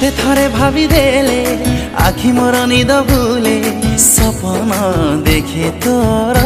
तते थरे भाभी देले आखि मोर निद भूले सपन देखे तोरा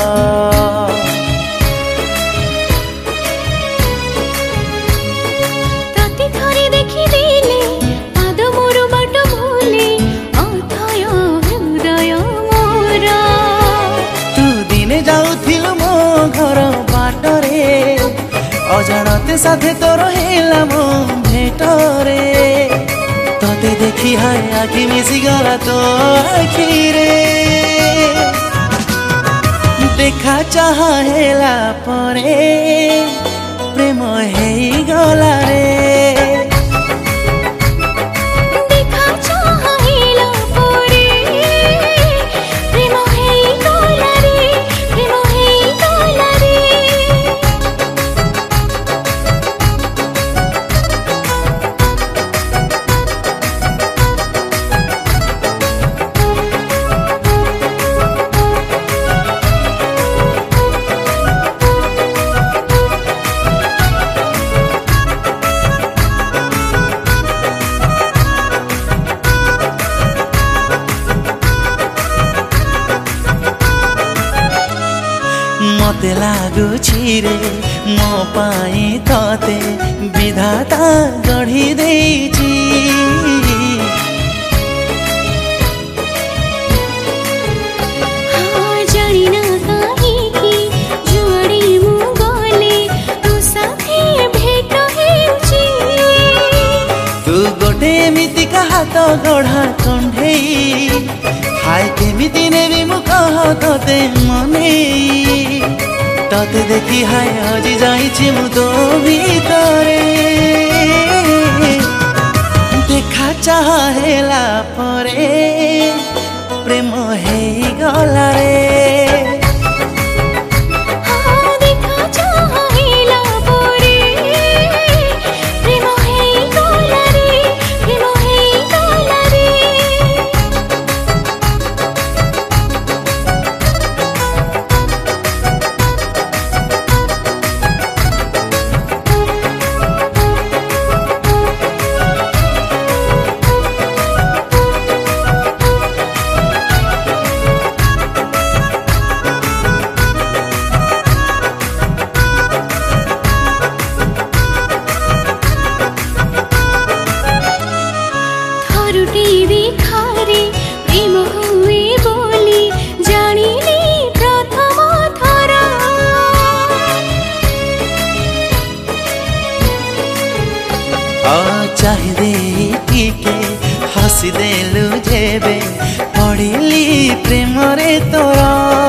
तते थरे देखि देले पाद मोर बाट भूले अथय हृदय मोर तू दिने जाउथिलु मो घर बाटरे अजानते साथे तोर हेला मो भेटरे तते देखी हाय आखि मिसी गला तो आखि रे देखा चाह हेला परे प्रेम हेई गला रे मते लागुछि रे मो पाई तते विधाता गढ़ी देछि जानी ना काहे कि जुआड़ी मु गले तो साथे भेट हेछि तू गोटे एमिति कहा तो गढ़ा कंढेई हाय केमिति नेबी मु कह तते मने तते देखी हाय हजी जाइछि मु तो भीतरे देखा चाह हेला परे प्रेम हेई गला रे प्रेम हुए बोली जानिली प्रथम थर चाहिदे टिके हसी देलु जेबे पड़िली प्रेम रे तोरा